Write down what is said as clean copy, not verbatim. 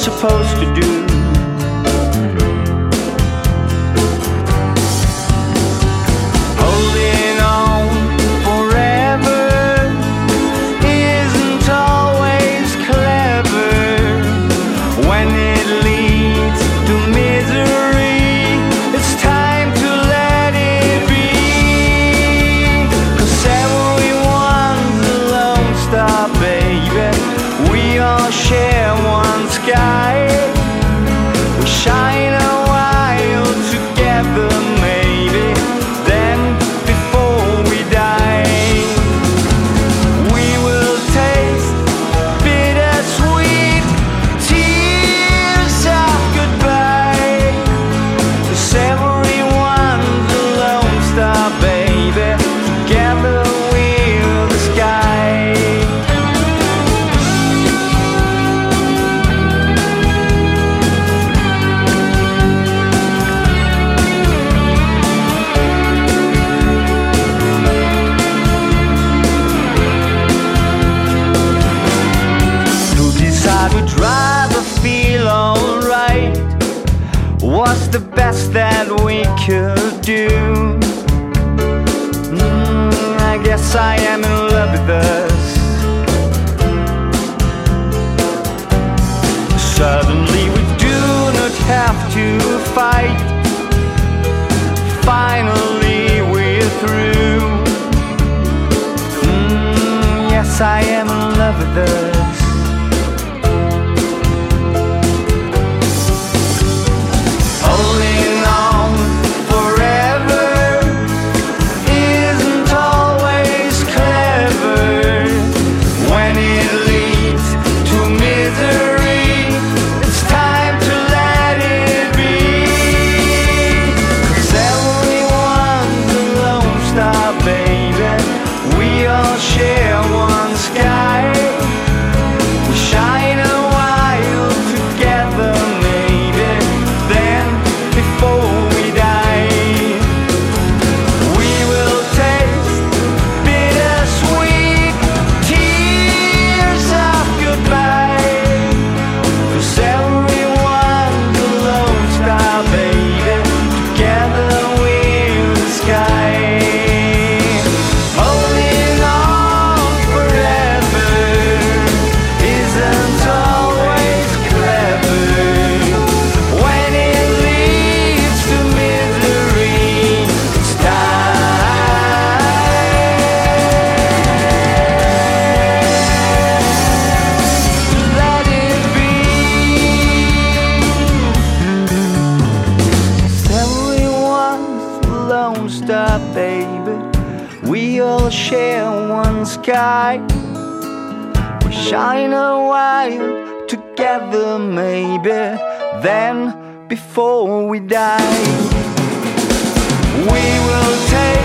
supposed to do? Holding on forever isn't always clever. When it leads to misery, it's time to let it be. 'Cause everyone's a lone star, baby. We all share one sky. We shine a while together, maybe. Then before we die, we will taste bittersweet tears of goodbye. 'Cause everyone's a lone star, baby. Together we're the sky. Would rather feel alright. What's the best that we could do? I guess I am in love with us. Suddenly we do not have to fight. Finally we're through. Yes, I am in love with us. Holding on forever isn't always clever. When it leads to misery, it's time to let it be. 'Cause everyone's a lone star, baby. We all share one sky. We shine a while together, maybe. Then before we die, we will taste bittersweet tears of goodbye. 'Cause everyone's a lone star, baby. Together we're the sky. Holding on forever isn't always clever. When it leads to misery, it's time to let it be. 'Cause everyone's a lone star, baby. We all share one sky. We shine a while together, maybe. Then before we die, we will take